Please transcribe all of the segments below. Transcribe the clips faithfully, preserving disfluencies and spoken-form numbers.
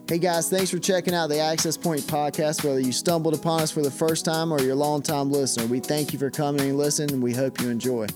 Hey guys, thanks for checking out the Access Point podcast. Whether you stumbled upon us for the first time or you're a long-time listener, we thank you for coming and listening, and we hope you enjoy.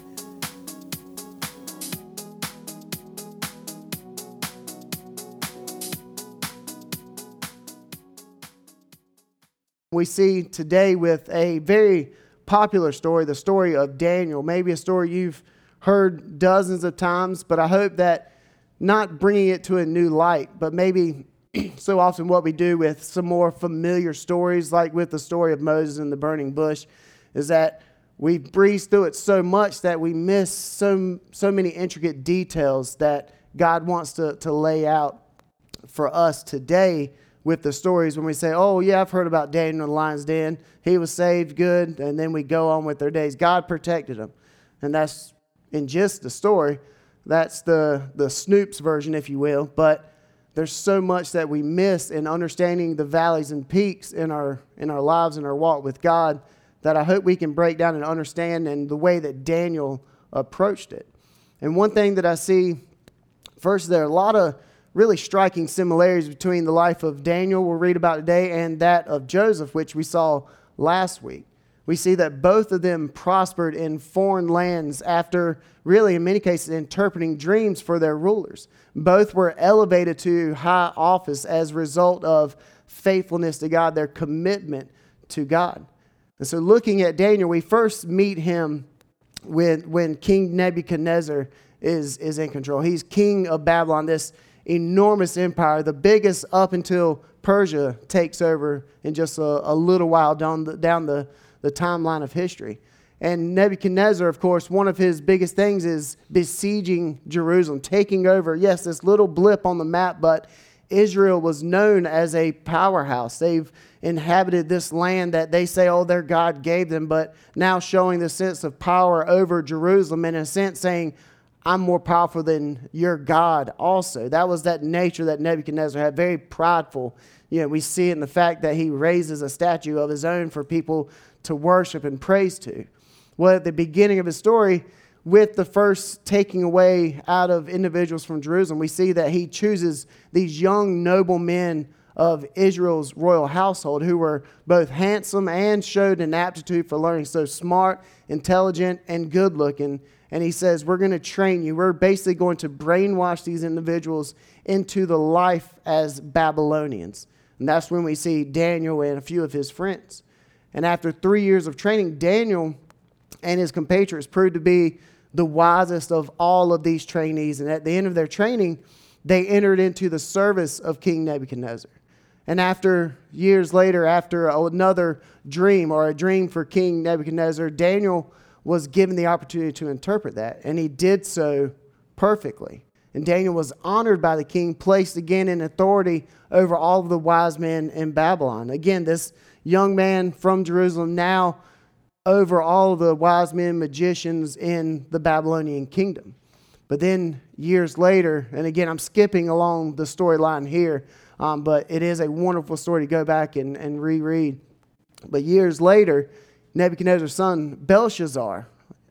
We see today with a very popular story, the story of Daniel, maybe a story you've heard dozens of times, but I hope that not bringing it to a new light, but maybe so often what we do with some more familiar stories, like with the story of Moses and the burning bush, is that we breeze through it so much that we miss so, so many intricate details that God wants to, to lay out for us today with the stories. When we say, oh yeah, I've heard about Daniel in the lion's den. He was saved, good, and then we go on with their days. God protected him. And that's in just the story. That's the, the Snoop's version, if you will. But there's so much that we miss in understanding the valleys and peaks in our in our lives and our walk with God that I hope we can break down and understand in the way that Daniel approached it. And one thing that I see, first, there are a lot of really striking similarities between the life of Daniel we'll read about today and that of Joseph, which we saw last week. We see that both of them prospered in foreign lands after, really in many cases, interpreting dreams for their rulers. Both were elevated to high office as a result of faithfulness to God, their commitment to God. And so looking at Daniel, we first meet him when, when King Nebuchadnezzar is, is in control. He's king of Babylon, this enormous empire, the biggest up until Persia takes over in just a, a little while down the, down the the timeline of history. And Nebuchadnezzar, of course, one of his biggest things is besieging Jerusalem, taking over, yes, this little blip on the map, but Israel was known as a powerhouse. They've inhabited this land that they say, oh, their God gave them, but now showing the sense of power over Jerusalem, in a sense saying, I'm more powerful than your God also. That was that nature that Nebuchadnezzar had, very prideful. You know, we see it in the fact that he raises a statue of his own for people to worship and praise to. Well, at the beginning of his story, with the first taking away out of individuals from Jerusalem, we see that he chooses these young noble men of Israel's royal household who were both handsome and showed an aptitude for learning. So smart, intelligent, and good looking. And he says, we're going to train you. We're basically going to brainwash these individuals into the life as Babylonians. And that's when we see Daniel and a few of his friends. And after three years of training, Daniel and his compatriots proved to be the wisest of all of these trainees. And at the end of their training, they entered into the service of King Nebuchadnezzar. And after years later, after another dream or a dream for King Nebuchadnezzar, Daniel was given the opportunity to interpret that. And he did so perfectly. And Daniel was honored by the king, placed again in authority over all of the wise men in Babylon. Again, this young man from Jerusalem now over all of the wise men, magicians in the Babylonian kingdom. But then years later, and again, I'm skipping along the storyline here, um, but it is a wonderful story to go back and, and reread. But years later, Nebuchadnezzar's son, Belshazzar,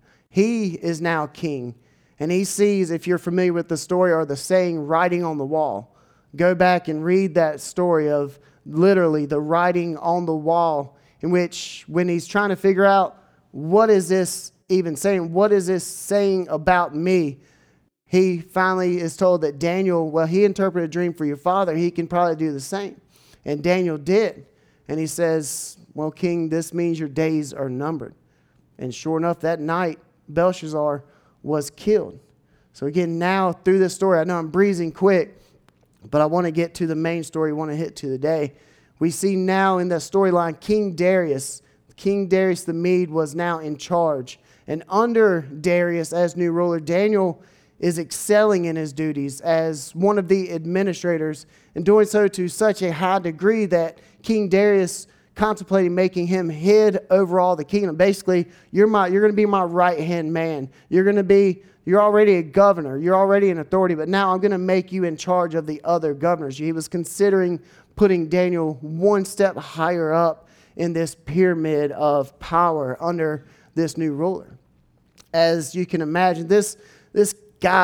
he is now king. And he sees, if you're familiar with the story or the saying, writing on the wall. Go back and read that story of literally the writing on the wall, in which when he's trying to figure out, what is this even saying? What is this saying about me? He finally is told that Daniel, well, he interpreted a dream for your father. He can probably do the same. And Daniel did. And he says, well, king, this means your days are numbered. And sure enough, that night, Belshazzar was killed. So again, now through this story, I know I'm breezing quick, but I want to get to the main story I want to hit to today. We see now in that storyline, King Darius, King Darius the Mede was now in charge. And under Darius as new ruler, Daniel is excelling in his duties as one of the administrators, and doing so to such a high degree that King Darius contemplating making him head over all the kingdom. Basically, you're my, you're going to be my right-hand man. You're going to be, you're already a governor. You're already an authority, but now I'm going to make you in charge of the other governors. He was considering putting Daniel one step higher up in this pyramid of power under this new ruler. As you can imagine, this, this guy,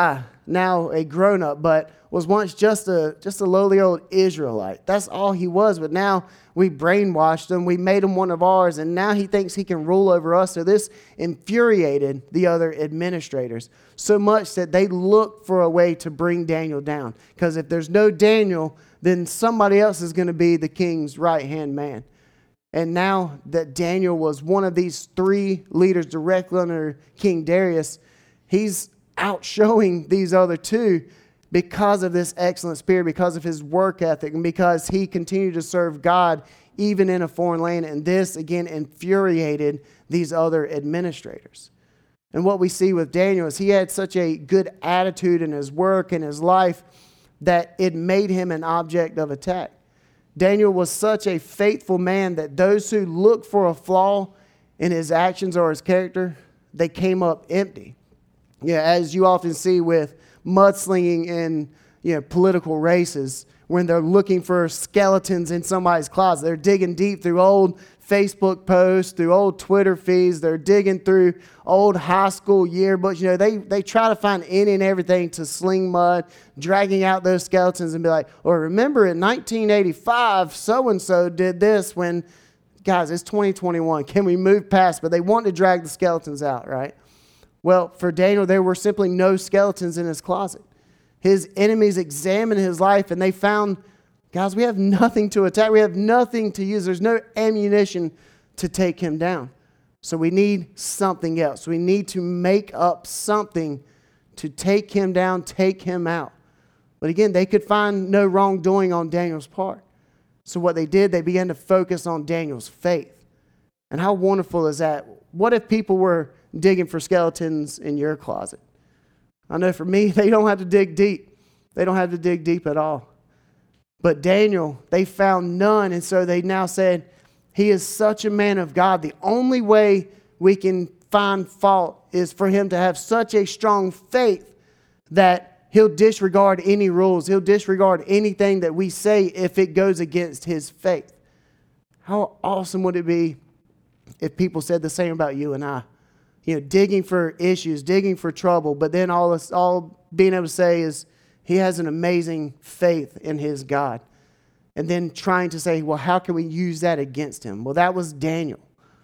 now a grown-up, but was once just a just a lowly old Israelite. That's all he was, but now we brainwashed him, we made him one of ours, and now he thinks he can rule over us. So this infuriated the other administrators so much that they looked for a way to bring Daniel down. Because if there's no Daniel, then somebody else is going to be the king's right-hand man. And now that Daniel was one of these three leaders directly under King Darius, he's outshowing these other two because of this excellent spirit, because of his work ethic, and because he continued to serve God even in a foreign land. And this, again, infuriated these other administrators. And what we see with Daniel is he had such a good attitude in his work and his life that it made him an object of attack. Daniel was such a faithful man that those who looked for a flaw in his actions or his character, they came up empty. Yeah, as you often see with mudslinging in you know, political races, when they're looking for skeletons in somebody's closet. They're digging deep through old Facebook posts, through old Twitter feeds. They're digging through old high school yearbooks. You know, they, they try to find any and everything to sling mud, dragging out those skeletons and be like, or remember in nineteen eighty-five, so-and-so did this when, guys, it's twenty twenty-one. Can we move past? But they want to drag the skeletons out, right? Well, for Daniel, there were simply no skeletons in his closet. His enemies examined his life and they found, guys, we have nothing to attack. We have nothing to use. There's no ammunition to take him down. So we need something else. We need to make up something to take him down, take him out. But again, they could find no wrongdoing on Daniel's part. So what they did, they began to focus on Daniel's faith. And how wonderful is that? What if people were digging for skeletons in your closet? I know for me, they don't have to dig deep. They don't have to dig deep at all. But Daniel, they found none. And so they now said, he is such a man of God. The only way we can find fault is for him to have such a strong faith that he'll disregard any rules. He'll disregard anything that we say if it goes against his faith. How awesome would it be if people said the same about you and I? You know, digging for issues, digging for trouble, but then all this, all being able to say is he has an amazing faith in his God. And then trying to say, well, how can we use that against him? Well, that was Daniel.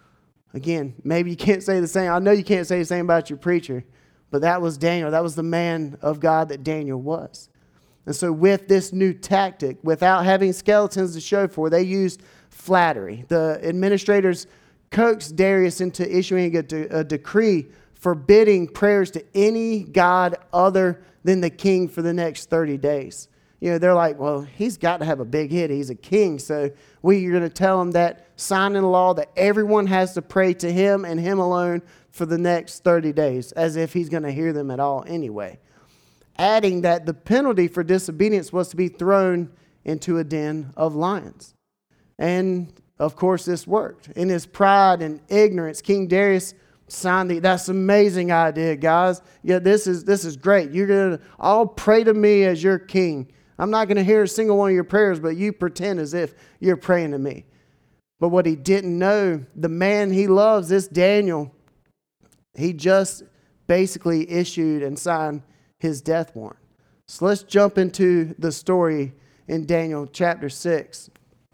Again, maybe you can't say the same. I know you can't say the same about your preacher, but that was Daniel. That was the man of God that Daniel was. And so with this new tactic, without having skeletons to show for, they used flattery. The administrators coaxed Darius into issuing a, de- a decree forbidding prayers to any god other than the king for the next thirty days. You know, they're like, well, he's got to have a big hit. He's a king. So we're going to tell him that, sign in law that everyone has to pray to him and him alone for the next thirty days, as if he's going to hear them at all anyway. Adding that the penalty for disobedience was to be thrown into a den of lions. And of course, this worked. In his pride and ignorance, King Darius signed the, that's an amazing idea, guys. Yeah, this is this is great. You're going to all pray to me as your king. I'm not going to hear a single one of your prayers, but you pretend as if you're praying to me. But what he didn't know, the man he loves, this Daniel, he just basically issued and signed his death warrant. So let's jump into the story in Daniel chapter six.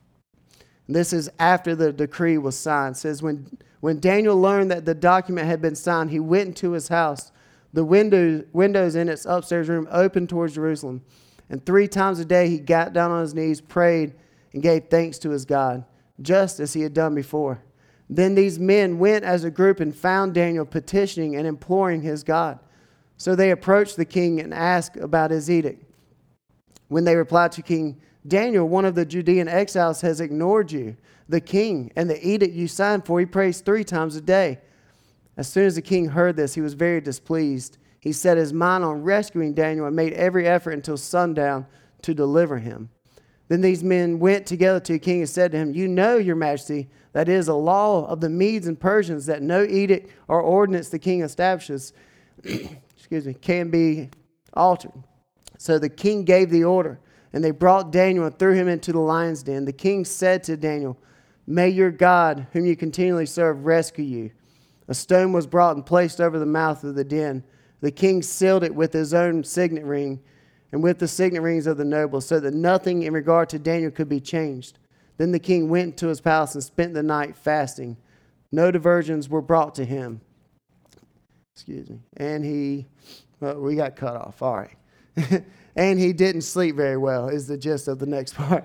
This is after the decree was signed. It says, when, when Daniel learned that the document had been signed, he went into his house. The windows, windows in its upstairs room opened towards Jerusalem. And three times a day he got down on his knees, prayed, and gave thanks to his God, just as he had done before. Then these men went as a group and found Daniel petitioning and imploring his God. So they approached the king and asked about his edict. When they replied to King Daniel, one of the Judean exiles has ignored you, the king, and the edict you signed for. He prays three times a day. As soon as the king heard this, he was very displeased. He set his mind on rescuing Daniel and made every effort until sundown to deliver him. Then these men went together to the king and said to him, you know, your majesty, that it is a law of the Medes and Persians that no edict or ordinance the king establishes excuse me, can be altered. So the king gave the order. And they brought Daniel and threw him into the lion's den. The king said to Daniel, may your God, whom you continually serve, rescue you. A stone was brought and placed over the mouth of the den. The king sealed it with his own signet ring and with the signet rings of the nobles, so that nothing in regard to Daniel could be changed. Then the king went to his palace and spent the night fasting. No diversions were brought to him. Excuse me. And he, well, we got cut off. All right. And he didn't sleep very well, is the gist of the next part.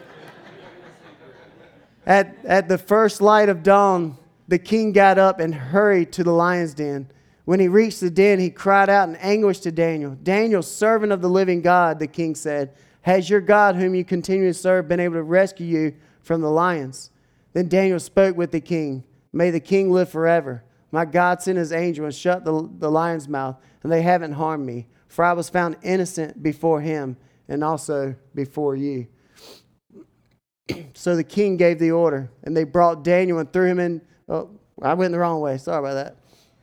At, at the first light of dawn, the king got up and hurried to the lion's den. When he reached the den, he cried out in anguish to Daniel. Daniel, servant of the living God, the king said, has your God, whom you continually serve, been able to rescue you from the lions? Then Daniel spoke with the king. May the king live forever. My God sent his angel and shut the, the lion's mouth, and they haven't harmed me. For I was found innocent before him and also before you. So the king gave the order, and they brought Daniel and threw him in. Oh, I went the wrong way. Sorry about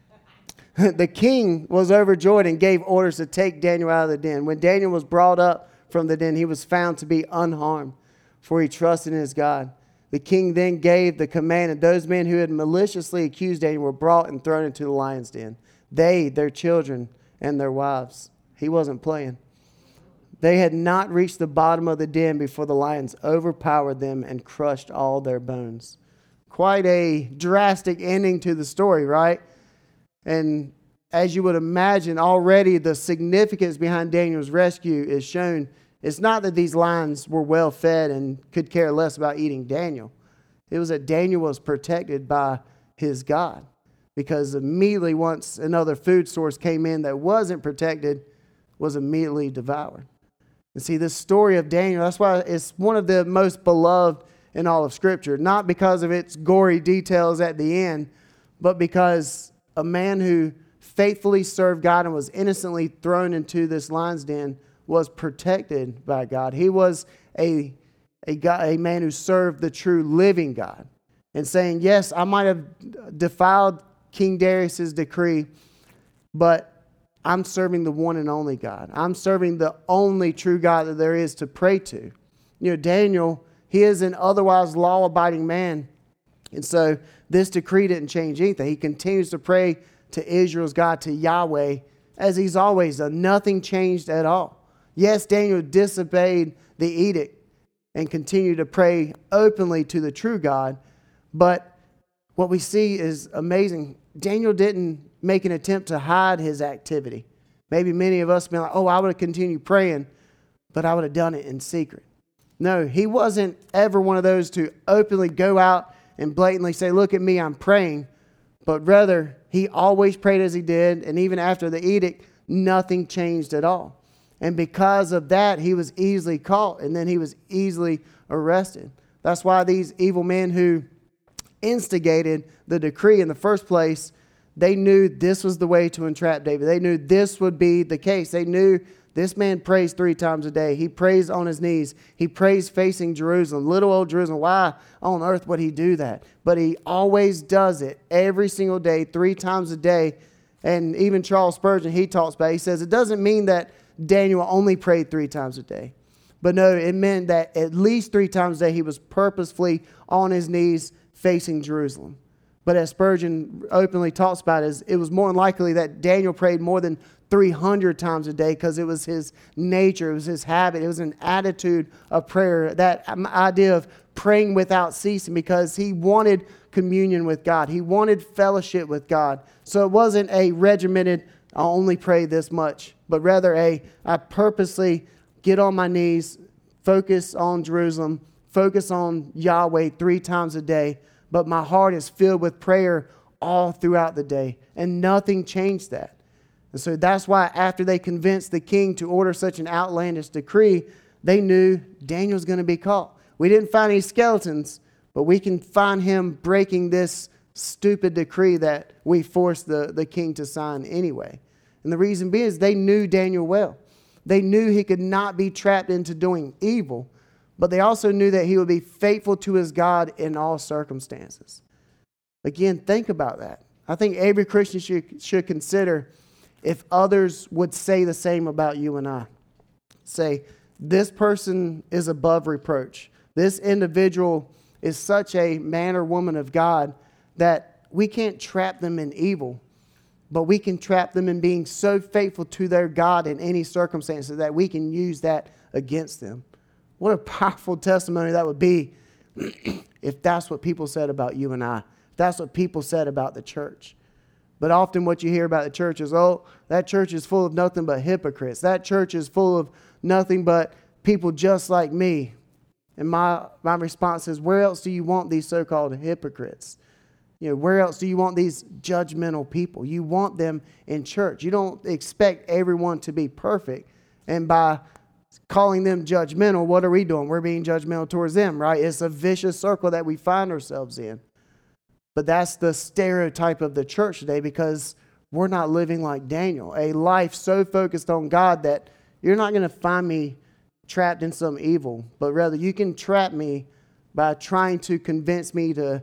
that. The king was overjoyed and gave orders to take Daniel out of the den. When Daniel was brought up from the den, he was found to be unharmed, for he trusted in his God. The king then gave the command, and those men who had maliciously accused Daniel were brought and thrown into the lion's den. They, their children, and their wives. He wasn't playing. They had not reached the bottom of the den before the lions overpowered them and crushed all their bones. Quite a drastic ending to the story, right? And as you would imagine, already the significance behind Daniel's rescue is shown. It's not that these lions were well fed and could care less about eating Daniel. It was that Daniel was protected by his God. Because immediately once another food source came in that wasn't protected, was immediately devoured. And see, this story of Daniel, that's why it's one of the most beloved in all of Scripture. Not because of its gory details at the end, but because a man who faithfully served God and was innocently thrown into this lion's den was protected by God. He was a, a, God, a man who served the true living God. And saying, yes, I might have defiled King Darius's decree, but I'm serving the one and only God. I'm serving the only true God that there is to pray to. You know, Daniel, he is an otherwise law-abiding man. And so this decree didn't change anything. He continues to pray to Israel's God, to Yahweh, as he's always done. Nothing changed at all. Yes, Daniel disobeyed the edict and continued to pray openly to the true God. But what we see is amazing. Daniel didn't make an attempt to hide his activity. Maybe many of us have been like, oh, I would have continued praying, but I would have done it in secret. No, he wasn't ever one of those to openly go out and blatantly say, look at me, I'm praying. But rather, he always prayed as he did. And even after the edict, nothing changed at all. And because of that, he was easily caught. And then he was easily arrested. That's why these evil men who instigated the decree in the first place, they knew this was the way to entrap David. They knew this would be the case. They knew this man prays three times a day. He prays on his knees. He prays facing Jerusalem, little old Jerusalem. Why on earth would he do that? But he always does it every single day, three times a day. And even Charles Spurgeon, he talks about it. He says it doesn't mean that Daniel only prayed three times a day. But no, it meant that at least three times a day he was purposefully on his knees facing Jerusalem. But as Spurgeon openly talks about it, it was more than likely that Daniel prayed more than three hundred times a day because it was his nature, it was his habit, it was an attitude of prayer, that idea of praying without ceasing, because he wanted communion with God. He wanted fellowship with God. So it wasn't a regimented, I'll only pray this much, but rather a, I purposely get on my knees, focus on Jerusalem, focus on Yahweh three times a day, but my heart is filled with prayer all throughout the day. And nothing changed that. And so that's why after they convinced the king to order such an outlandish decree, they knew Daniel's going to be caught. We didn't find any skeletons, but we can find him breaking this stupid decree that we forced the, the king to sign anyway. And the reason being is they knew Daniel well. They knew he could not be trapped into doing evil, but they also knew that he would be faithful to his God in all circumstances. Again, think about that. I think every Christian should, should consider if others would say the same about you and I. Say, this person is above reproach. This individual is such a man or woman of God that we can't trap them in evil. But we can trap them in being so faithful to their God in any circumstances that we can use that against them. What a powerful testimony that would be if that's what people said about you and I. If that's what people said about the church. But often what you hear about the church is, oh, that church is full of nothing but hypocrites. That church is full of nothing but people just like me. And my, my response is, where else do you want these so-called hypocrites? You know, where else do you want these judgmental people? You want them in church. You don't expect everyone to be perfect. And by calling them judgmental, what are we doing? We're being judgmental towards them, right? It's a vicious circle that we find ourselves in. But that's the stereotype of the church today, because we're not living like Daniel, a life so focused on God that you're not going to find me trapped in some evil, but rather you can trap me by trying to convince me to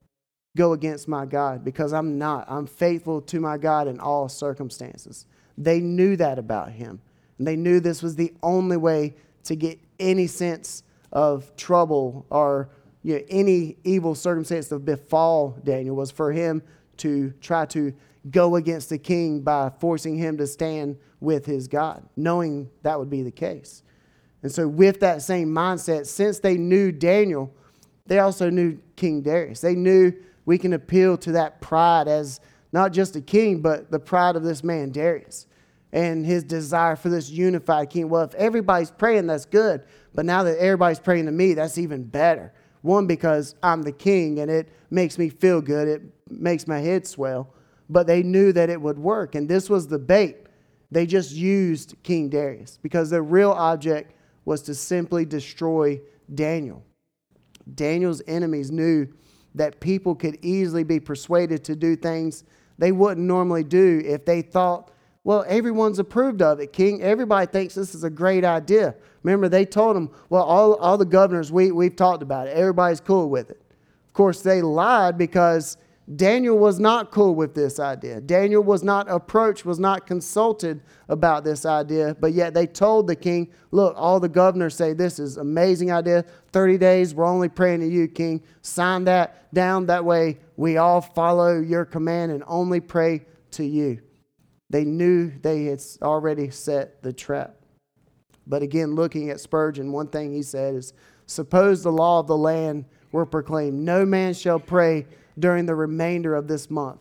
go against my God, because I'm not. I'm faithful to my God in all circumstances. They knew that about him. And they knew this was the only way to get any sense of trouble or, you know, any evil circumstance to befall Daniel was for him to try to go against the king by forcing him to stand with his God, knowing that would be the case. And so with that same mindset, since they knew Daniel, they also knew King Darius. They knew we can appeal to that pride as not just a king, but the pride of this man, Darius, and his desire for this unified king. Well, if everybody's praying, that's good. But now that everybody's praying to me, that's even better. One, because I'm the king and it makes me feel good. It makes my head swell. But they knew that it would work. And this was the bait. They just used King Darius because their real object was to simply destroy Daniel. Daniel's enemies knew that people could easily be persuaded to do things they wouldn't normally do if they thought, well, everyone's approved of it, King. Everybody thinks this is a great idea. Remember, they told him, well, all, all the governors, we, we've talked about it. Everybody's cool with it. Of course, they lied because Daniel was not cool with this idea. Daniel was not approached, was not consulted about this idea, but yet they told the king, look, all the governors say this is an amazing idea. thirty days, we're only praying to you, king. Sign that down. That way we all follow your command and only pray to you. They knew they had already set the trap. But again, looking at Spurgeon, one thing he said is, suppose the law of the land were proclaimed, no man shall pray during the remainder of this month,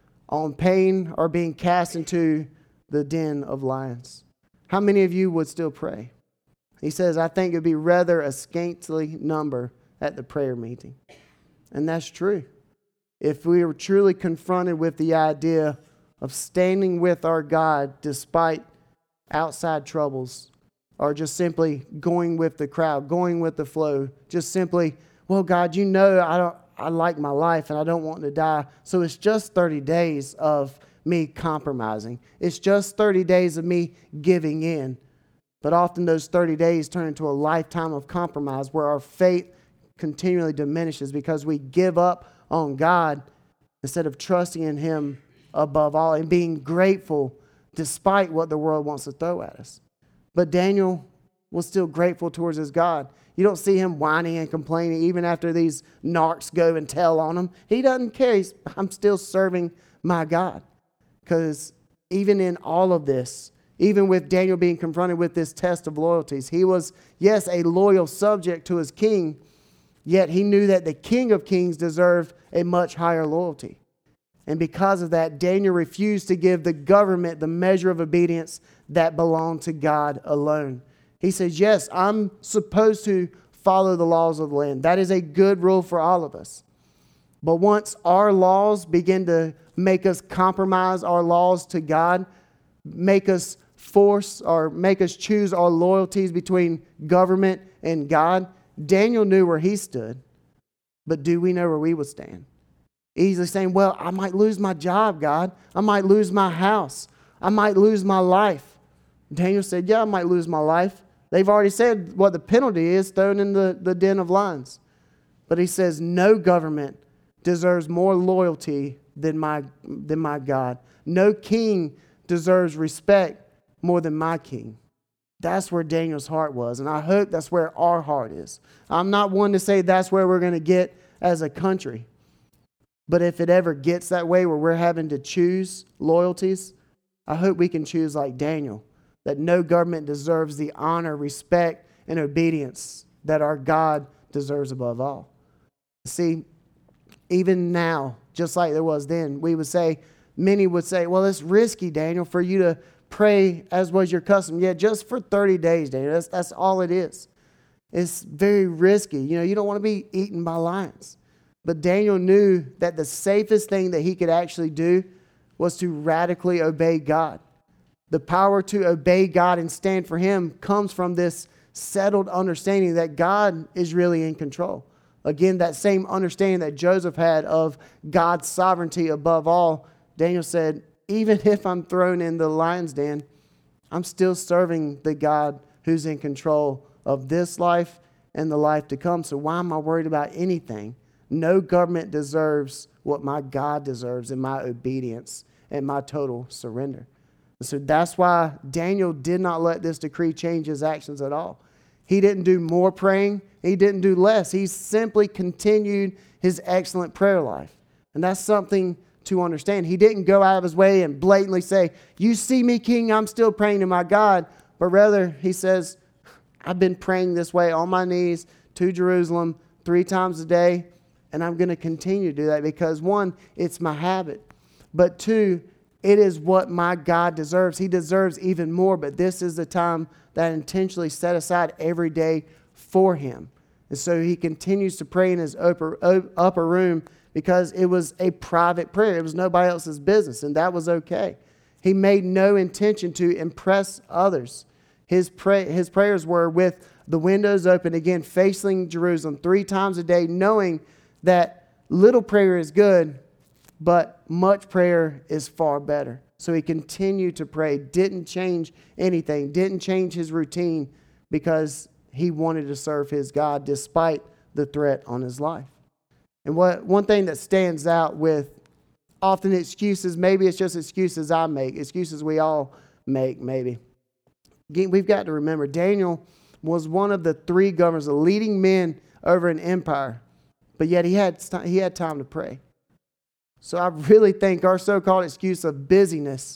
on pain or being cast into the den of lions. How many of you would still pray? He says, I think it would be rather a scantily number at the prayer meeting. And that's true. If we were truly confronted with the idea of standing with our God despite outside troubles, or just simply going with the crowd, going with the flow, just simply, well, God, you know I don't I like my life and I don't want to die. So it's just thirty days of me compromising. It's just thirty days of me giving in. But often those thirty days turn into a lifetime of compromise where our faith continually diminishes because we give up on God instead of trusting in Him above all and being grateful despite what the world wants to throw at us. But Daniel was still grateful towards his God. You don't see him whining and complaining even after these narcs go and tell on him. He doesn't care. He's, I'm still serving my God. Because even in all of this, even with Daniel being confronted with this test of loyalties, he was, yes, a loyal subject to his king, yet he knew that the King of Kings deserved a much higher loyalty. And because of that, Daniel refused to give the government the measure of obedience that belonged to God alone. He says, yes, I'm supposed to follow the laws of the land. That is a good rule for all of us. But once our laws begin to make us compromise our laws to God, make us force or make us choose our loyalties between government and God, Daniel knew where he stood. But do we know where we would stand? Easily saying, well, I might lose my job, God. I might lose my house. I might lose my life. Daniel said, yeah, I might lose my life. They've already said what the penalty is, thrown in the, the den of lions. But he says, no government deserves more loyalty than my, than my God. No king deserves respect more than my king. That's where Daniel's heart was. And I hope that's where our heart is. I'm not one to say that's where we're going to get as a country. But if it ever gets that way where we're having to choose loyalties, I hope we can choose like Daniel, that no government deserves the honor, respect, and obedience that our God deserves above all. See, even now, just like there was then, we would say, many would say, well, it's risky, Daniel, for you to pray as was your custom. Yeah, just for thirty days, Daniel. That's, that's all it is. It's very risky. You know, you don't want to be eaten by lions. But Daniel knew that the safest thing that he could actually do was to radically obey God. The power to obey God and stand for Him comes from this settled understanding that God is really in control. Again, that same understanding that Joseph had of God's sovereignty above all, Daniel said, even if I'm thrown in the lion's den, I'm still serving the God who's in control of this life and the life to come. So why am I worried about anything? No government deserves what my God deserves in my obedience and my total surrender. So that's why Daniel did not let this decree change his actions at all. He didn't do more praying. He didn't do less. He simply continued his excellent prayer life. And that's something to understand. He didn't go out of his way and blatantly say, you see me, King, I'm still praying to my God. But rather, he says, I've been praying this way on my knees to Jerusalem three times a day. And I'm going to continue to do that because, one, it's my habit. But two, it is what my God deserves. He deserves even more. But this is the time that I intentionally set aside every day for Him. And so he continues to pray in his upper, upper room because it was a private prayer. It was nobody else's business, and that was okay. He made no intention to impress others. His, pray, his prayers were with the windows open, again, facing Jerusalem three times a day, knowing that little prayer is good, but much prayer is far better. So he continued to pray, didn't change anything, didn't change his routine because he wanted to serve his God despite the threat on his life. And what one thing that stands out with often excuses, maybe it's just excuses I make, excuses we all make maybe. We've got to remember, Daniel was one of the three governors, the leading men over an empire, but yet he had, he had time to pray. So I really think our so-called excuse of busyness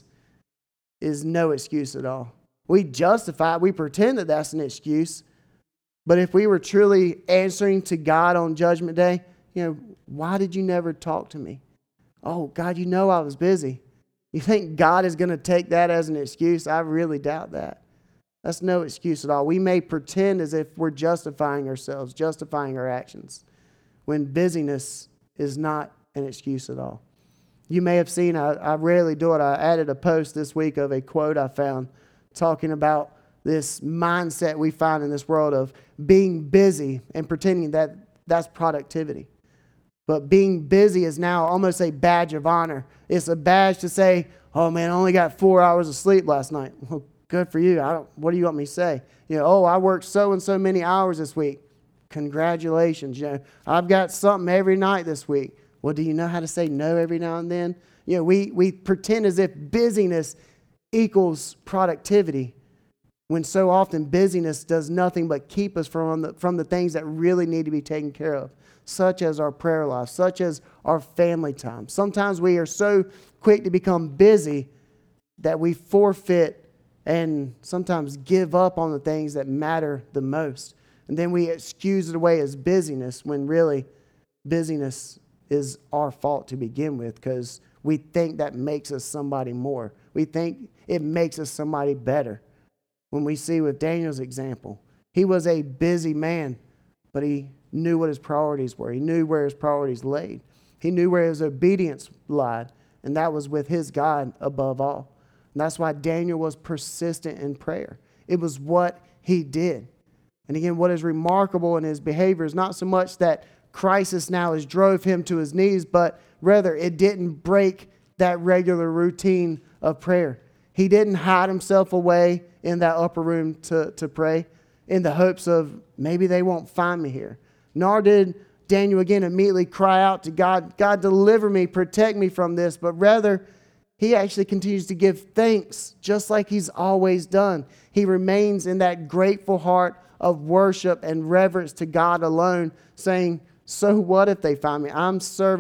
is no excuse at all. We justify it. We pretend that that's an excuse. But if we were truly answering to God on Judgment Day, you know, why did you never talk to me? Oh, God, you know I was busy. You think God is going to take that as an excuse? I really doubt that. That's no excuse at all. We may pretend as if we're justifying ourselves, justifying our actions, when busyness is not an excuse at all. You may have seen, I, I rarely do it, I added a post this week of a quote I found talking about this mindset we find in this world of being busy and pretending that that's productivity. But being busy is now almost a badge of honor. It's a badge to say, oh man, I only got four hours of sleep last night. Well, good for you. I don't, what do you want me to say? You know, oh, I worked so and so many hours this week. Congratulations. You know, I've got something every night this week. Well, do you know how to say no every now and then? You know, we, we pretend as if busyness equals productivity, when so often busyness does nothing but keep us from the, from the things that really need to be taken care of, such as our prayer life, such as our family time. Sometimes we are so quick to become busy that we forfeit and sometimes give up on the things that matter the most. And then we excuse it away as busyness when really busyness is our fault to begin with because we think that makes us somebody more. We think it makes us somebody better. When we see with Daniel's example, he was a busy man, but he knew what his priorities were. He knew where his priorities laid. He knew where his obedience lied, and that was with his God above all. And that's why Daniel was persistent in prayer. It was what he did. And again, what is remarkable in his behavior is not so much that crisis now has drove him to his knees, but rather it didn't break that regular routine of prayer. He didn't hide himself away in that upper room to, to pray in the hopes of maybe they won't find me here. Nor did Daniel again immediately cry out to God, God, deliver me, protect me from this. But rather, he actually continues to give thanks just like he's always done. He remains in that grateful heart of worship and reverence to God alone, saying, so what if they find me? I'm serving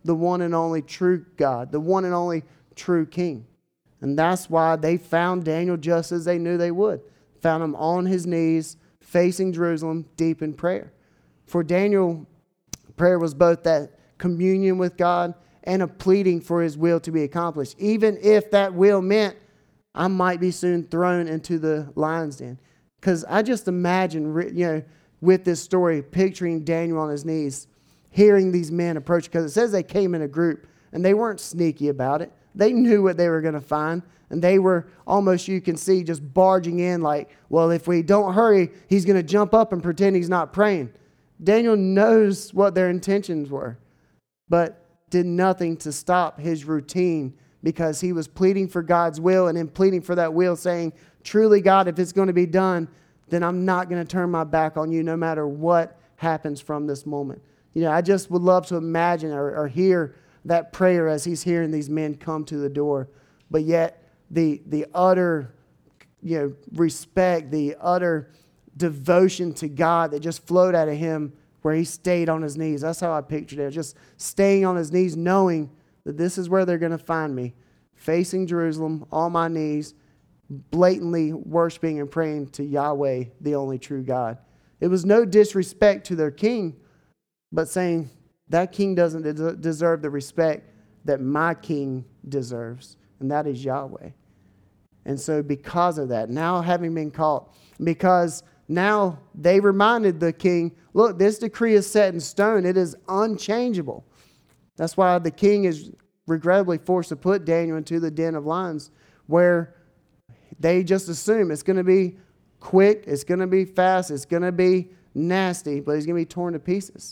the one and only true God, the one and only true King. And that's why they found Daniel just as they knew they would. Found him on his knees, facing Jerusalem, deep in prayer. For Daniel, prayer was both that communion with God and a pleading for his will to be accomplished, even if that will meant I might be soon thrown into the lion's den. Because I just imagine, you know, with this story, picturing Daniel on his knees, hearing these men approach, because it says they came in a group, and they weren't sneaky about it. They knew what they were going to find, and they were almost, you can see, just barging in like, well, if we don't hurry, he's going to jump up and pretend he's not praying. Daniel knows what their intentions were, but did nothing to stop his routine, because he was pleading for God's will, and in pleading for that will, saying, truly, God, if it's going to be done, then I'm not going to turn my back on you no matter what happens from this moment. You know, I just would love to imagine or, or hear that prayer as he's hearing these men come to the door. But yet the the utter, you know, respect, the utter devotion to God that just flowed out of him, where he stayed on his knees. That's how I pictured it. Just staying on his knees, knowing that this is where they're going to find me, facing Jerusalem, on my knees, blatantly worshiping and praying to Yahweh, the only true God. It was no disrespect to their king, but saying that king doesn't des- deserve the respect that my king deserves, and that is Yahweh. And so because of that, now having been caught, because now they reminded the king, look, this decree is set in stone. It is unchangeable. That's why the king is regrettably forced to put Daniel into the den of lions, where they just assume it's going to be quick, it's going to be fast, it's going to be nasty, but he's going to be torn to pieces.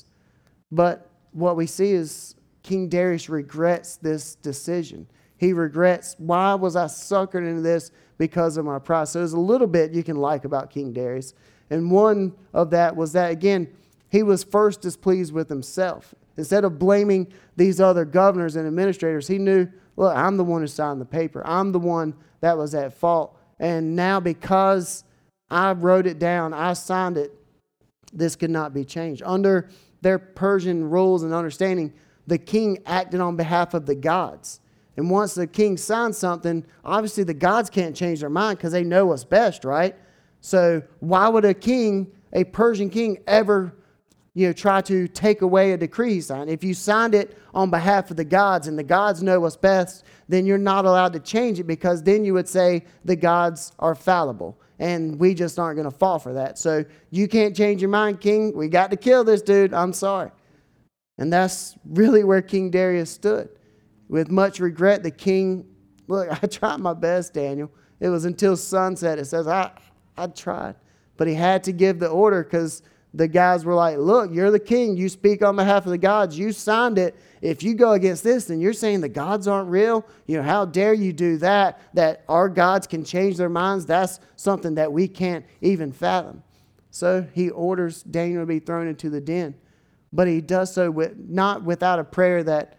But what we see is King Darius regrets this decision. He regrets, why was I suckered into this because of my pride? So there's a little bit you can like about King Darius. And one of that was that, again, he was first displeased with himself. Instead of blaming these other governors and administrators, he knew, look, I'm the one who signed the paper. I'm the one that was at fault. And now because I wrote it down, I signed it, this could not be changed. Under their Persian rules and understanding, the king acted on behalf of the gods. And once the king signs something, obviously the gods can't change their mind because they know what's best, right? So why would a king, a Persian king, ever, you know, try to take away a decree he signed? If you signed it on behalf of the gods and the gods know what's best, then you're not allowed to change it, because then you would say the gods are fallible. And we just aren't going to fall for that. So you can't change your mind, king. We got to kill this dude. I'm sorry. And that's really where King Darius stood. With much regret, the king, look, I tried my best, Daniel. It was until sunset. It says, I, I tried. But he had to give the order, because the guys were like, look, you're the king. You speak on behalf of the gods. You signed it. If you go against this, then you're saying the gods aren't real. You know, how dare you do that, that our gods can change their minds? That's something that we can't even fathom. So he orders Daniel to be thrown into the den. But he does so with, not without a prayer that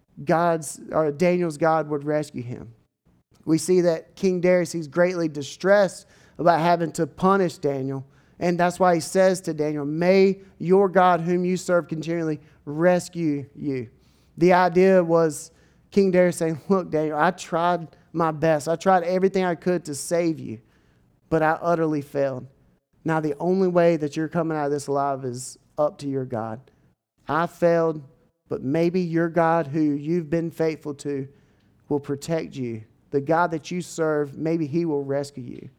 God's or Daniel's God would rescue him. We see that King Darius, he's greatly distressed about having to punish Daniel. And that's why he says to Daniel, may your God whom you serve continually rescue you. The idea was King Darius saying, look, Daniel, I tried my best. I tried everything I could to save you, but I utterly failed. Now the only way that you're coming out of this alive is up to your God. I failed, but maybe your God who you've been faithful to will protect you. The God that you serve, maybe he will rescue you.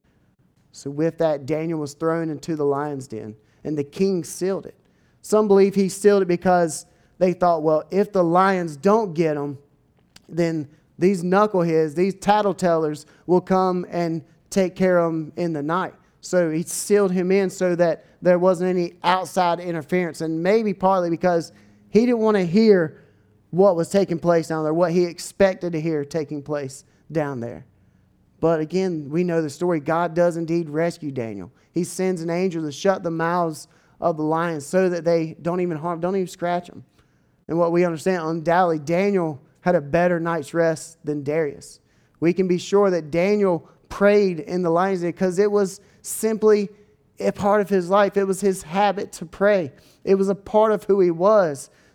So with that, Daniel was thrown into the lion's den, and the king sealed it. Some believe he sealed it because they thought, well, if the lions don't get him, then these knuckleheads, these tattletellers will come and take care of him in the night. So he sealed him in so that there wasn't any outside interference. And maybe partly because he didn't want to hear what was taking place down there, what he expected to hear taking place down there. But again, we know the story. God does indeed rescue Daniel. He sends an angel to shut the mouths of the lions so that they don't even harm, don't even scratch them. And what we understand, undoubtedly, Daniel had a better night's rest than Darius. We can be sure that Daniel prayed in the lion's den because it was simply a part of his life. It was his habit to pray. It was a part of who he was.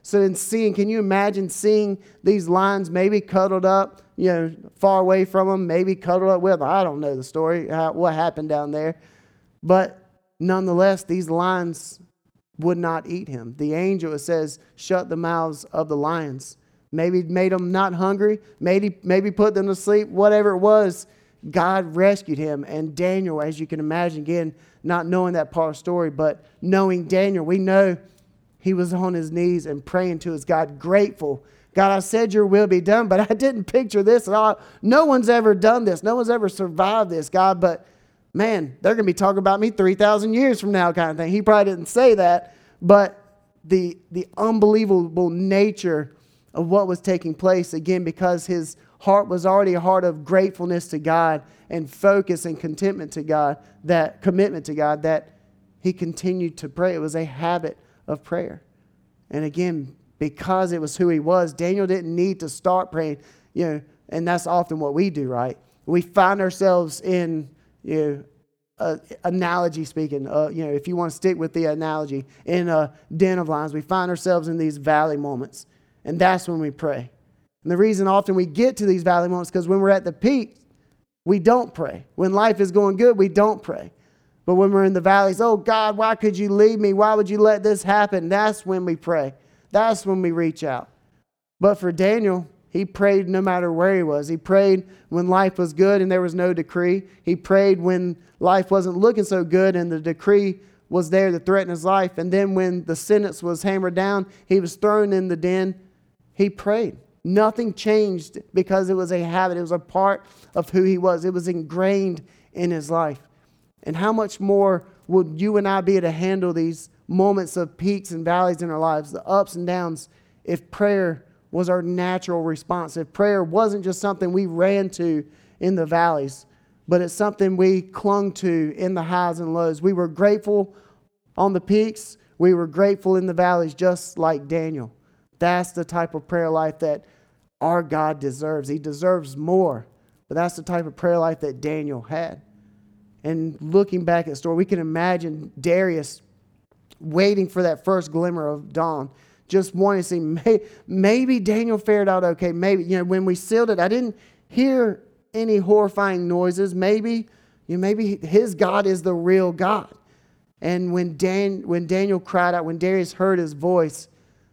So in seeing, can you imagine seeing these lions maybe cuddled up, you know, far away from them, maybe cuddled up with, I don't know the story, how, what happened down there. But nonetheless, these lions would not eat him. The angel, it says, shut the mouths of the lions. Maybe made them not hungry, maybe, maybe put them to sleep, whatever it was, God rescued him. And Daniel, as you can imagine, again, not knowing that part of the story, but knowing Daniel, we know he was on his knees and praying to his God, grateful. God, I said your will be done, but I didn't picture this at all. No one's ever done this. No one's ever survived this, God. But man, they're going to be talking about me three thousand years from now kind of thing. He probably didn't say that, but the, the unbelievable nature of what was taking place, again, because his heart was already a heart of gratefulness to God and focus and contentment to God, that commitment to God, that he continued to pray. It was a habit of prayer. And again, because it was who he was, Daniel didn't need to start praying, you know, and that's often what we do, right? We find ourselves in, you know, uh, analogy speaking, uh, you know, if you want to stick with the analogy, in a den of lions, we find ourselves in these valley moments, and that's when we pray. And the reason often we get to these valley moments is because when we're at the peak, we don't pray. When life is going good, we don't pray. But when we're in the valleys, oh God, why could you leave me? Why would you let this happen? That's when we pray. That's when we reach out. But for Daniel, he prayed no matter where he was. He prayed when life was good and there was no decree. He prayed when life wasn't looking so good and the decree was there to threaten his life. And then when the sentence was hammered down, he was thrown in the den. He prayed. Nothing changed because it was a habit. It was a part of who he was. It was ingrained in his life. And how much more would you and I be able to handle these moments of peaks and valleys in our lives, the ups and downs, if prayer was our natural response, if prayer wasn't just something we ran to in the valleys, but it's something we clung to in the highs and lows. We were grateful on the peaks. We were grateful in the valleys, just like Daniel. That's the type of prayer life that our God deserves. He deserves more, but that's the type of prayer life that Daniel had. And looking back at the story, we can imagine Darius waiting for that first glimmer of dawn, just wanting to see, may, maybe Daniel fared out okay. Maybe, you know, when we sealed it, I didn't hear any horrifying noises. Maybe, you know, maybe his God is the real God. And when Dan, when Daniel cried out, when Darius heard his voice,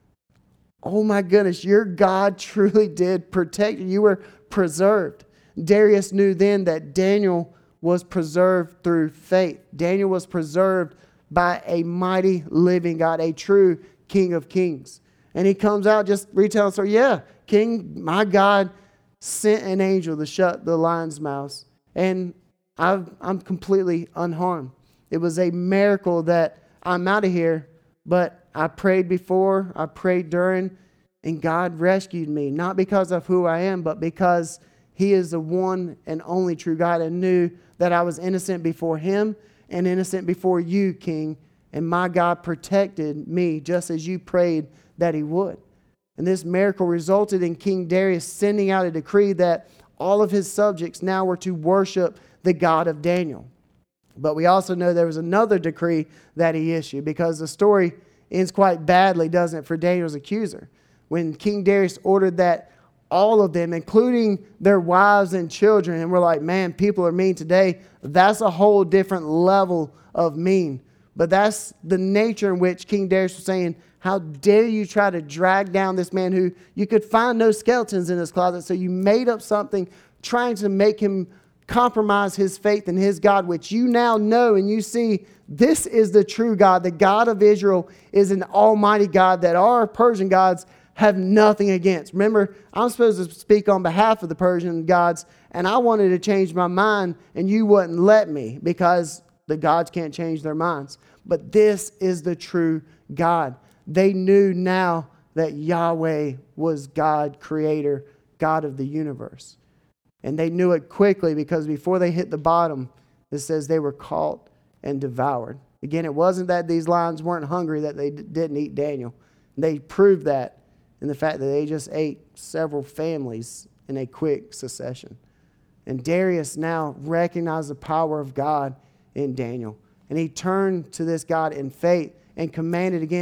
oh my goodness, your God truly did protect you. You were preserved. Darius knew then that Daniel was preserved through faith. Daniel was preserved by a mighty living God, a true King of Kings. And he comes out just retelling the story. Yeah, King, my God sent an angel to shut the lions' mouths. And I've, I'm completely unharmed. It was a miracle that I'm out of here, but I prayed before, I prayed during, and God rescued me. Not because of who I am, but because he is the one and only true God, and knew that I was innocent before him and innocent before you, King. And my God protected me just as you prayed that he would. And this miracle resulted in King Darius sending out a decree that all of his subjects now were to worship the God of Daniel. But we also know there was another decree that he issued, because the story ends quite badly, doesn't it, for Daniel's accuser. When King Darius ordered that all of them, including their wives and children, and we're like, man, people are mean today. That's a whole different level of mean. But that's the nature in which King Darius was saying, how dare you try to drag down this man who you could find no skeletons in his closet. So you made up something trying to make him compromise his faith in his God, which you now know and you see this is the true God. The God of Israel is an almighty God that our Persian gods have nothing against. Remember, I'm supposed to speak on behalf of the Persian gods, and I wanted to change my mind, and you wouldn't let me because the gods can't change their minds. But this is the true God. They knew now that Yahweh was God, creator, God of the universe. And they knew it quickly, because before they hit the bottom, it says they were caught and devoured. Again, it wasn't that these lions weren't hungry that they d- didn't eat Daniel. They proved that in the fact that they just ate several families in a quick succession. And Darius now recognized the power of God in Daniel. And he turned to this God in faith and commanded again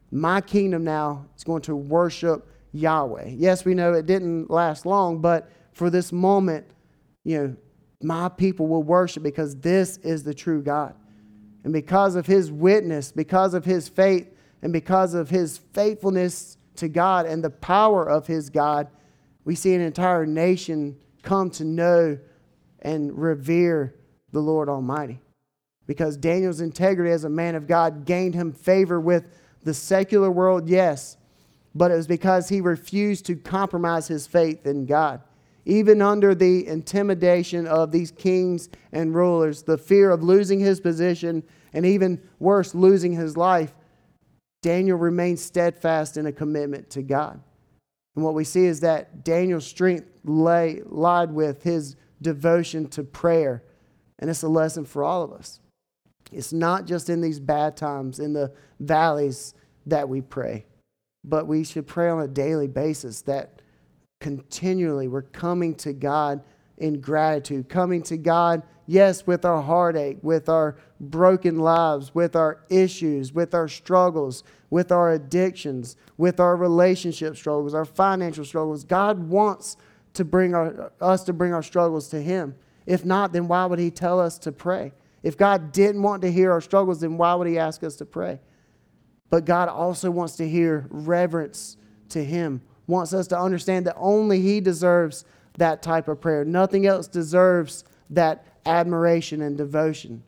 My kingdom now is going to worship Yahweh. Yes, we know it didn't last long, but for this moment, you know, my people will worship because this is the true God. And because of his witness, because of his faith, and because of his faithfulness to God and the power of his God, we see an entire nation come to know and revere the Lord Almighty. Because Daniel's integrity as a man of God gained him favor with the secular world, yes, but it was because he refused to compromise his faith in God. Even under the intimidation of these kings and rulers, the fear of losing his position, and even worse, losing his life, Daniel remained steadfast in a commitment to God. And what we see is that Daniel's strength lay, lied with his devotion to prayer. And it's a lesson for all of us. It's not just in these bad times, in the valleys, that we pray. But we should pray on a daily basis, that continually we're coming to God in gratitude. Coming to God, yes, with our heartache, with our broken lives, with our issues, with our struggles, with our addictions, with our relationship struggles, our financial struggles. God wants to bring our, us to bring our struggles to him. If not, then why would he tell us to pray? If God didn't want to hear our struggles, then why would he ask us to pray? But God also wants to hear reverence to him, wants us to understand that only he deserves that type of prayer. Nothing else deserves that admiration and devotion.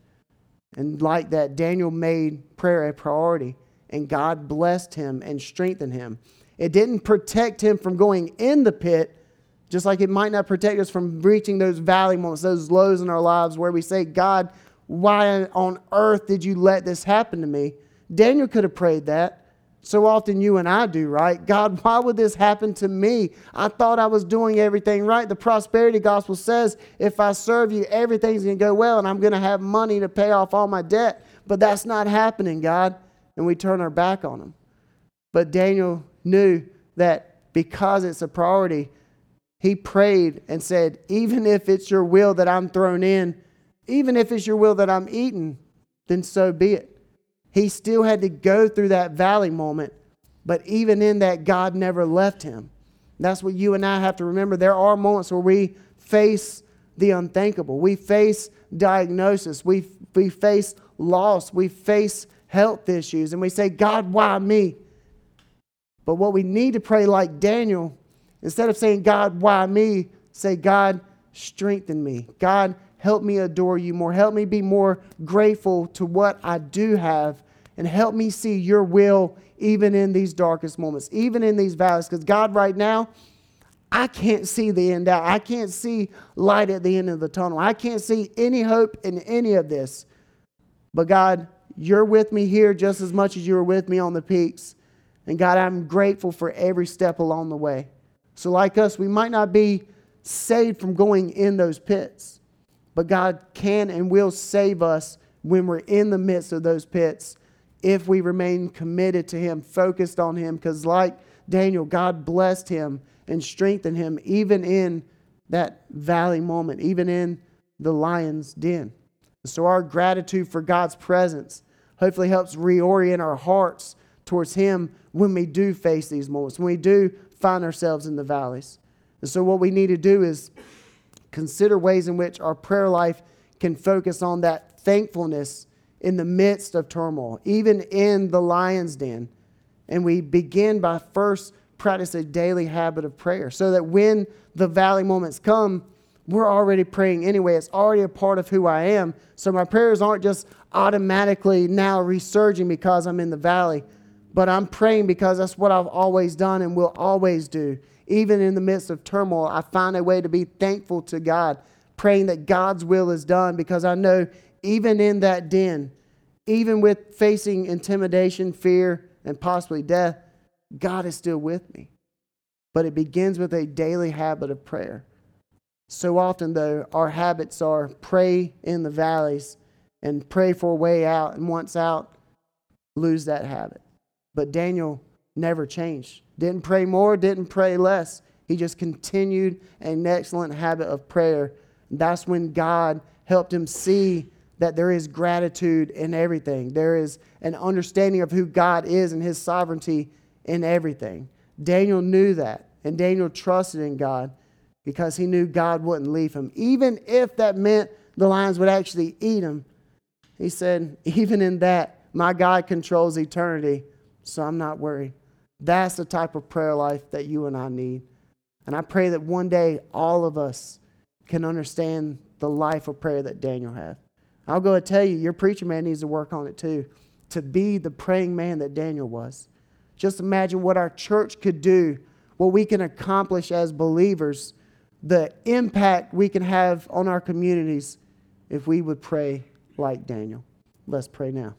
And like that, Daniel made prayer a priority, and God blessed him and strengthened him. It didn't protect him from going in the pit, just like it might not protect us from reaching those valley moments, those lows in our lives where we say, God, why on earth did you let this happen to me? Daniel could have prayed that. So often you and I do, right? God, why would this happen to me? I thought I was doing everything right. The prosperity gospel says if I serve you, everything's going to go well and I'm going to have money to pay off all my debt. But that's not happening, God. And we turn our back on him. But Daniel knew that because it's a priority, he prayed and said, even if it's your will that I'm thrown in, even if it's your will that I'm eaten, then so be it. He still had to go through that valley moment, but even in that, God never left him. That's what you and I have to remember. There are moments where we face the unthinkable. We face diagnosis. We, we face loss. We face health issues. And we say, God, why me? But what we need to pray like Daniel, instead of saying, God, why me? Say, God, strengthen me. God, help me adore you more. Help me be more grateful to what I do have. And help me see your will even in these darkest moments, even in these valleys. Because God, right now, I can't see the end out. I can't see light at the end of the tunnel. I can't see any hope in any of this. But God, you're with me here just as much as you were with me on the peaks. And God, I'm grateful for every step along the way. So like us, we might not be saved from going in those pits. But God can and will save us when we're in the midst of those pits if we remain committed to him, focused on him. Because like Daniel, God blessed him and strengthened him even in that valley moment, even in the lion's den. So our gratitude for God's presence hopefully helps reorient our hearts towards him when we do face these moments, when we do find ourselves in the valleys. And so what we need to do is consider ways in which our prayer life can focus on that thankfulness in the midst of turmoil, even in the lion's den. And we begin by first practice a daily habit of prayer so that when the valley moments come, we're already praying anyway. It's already a part of who I am. So my prayers aren't just automatically now resurging because I'm in the valley, but I'm praying because that's what I've always done and will always do. Even in the midst of turmoil, I find a way to be thankful to God, praying that God's will is done, because I know even in that den, even with facing intimidation, fear, and possibly death, God is still with me. But it begins with a daily habit of prayer. So often, though, our habits are pray in the valleys and pray for a way out, and once out, lose that habit. But Daniel never changed. Didn't pray more, didn't pray less. He just continued an excellent habit of prayer. That's when God helped him see that there is gratitude in everything. There is an understanding of who God is and his sovereignty in everything. Daniel knew that, and Daniel trusted in God because he knew God wouldn't leave him. Even if that meant the lions would actually eat him, he said, even in that, my God controls eternity, so I'm not worried. That's the type of prayer life that you and I need. And I pray that one day all of us can understand the life of prayer that Daniel had. I'll go and tell you, your preacher man needs to work on it too, to be the praying man that Daniel was. Just imagine what our church could do, what we can accomplish as believers, the impact we can have on our communities if we would pray like Daniel. Let's pray now.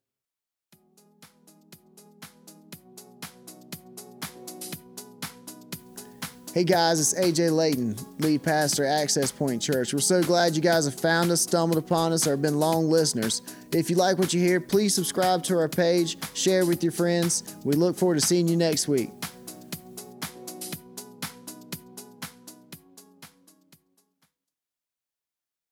Hey guys, it's A J Layton, lead pastor at Access Point Church. We're so glad you guys have found us, stumbled upon us, or have been long listeners. If you like what you hear, please subscribe to our page, share with your friends. We look forward to seeing you next week.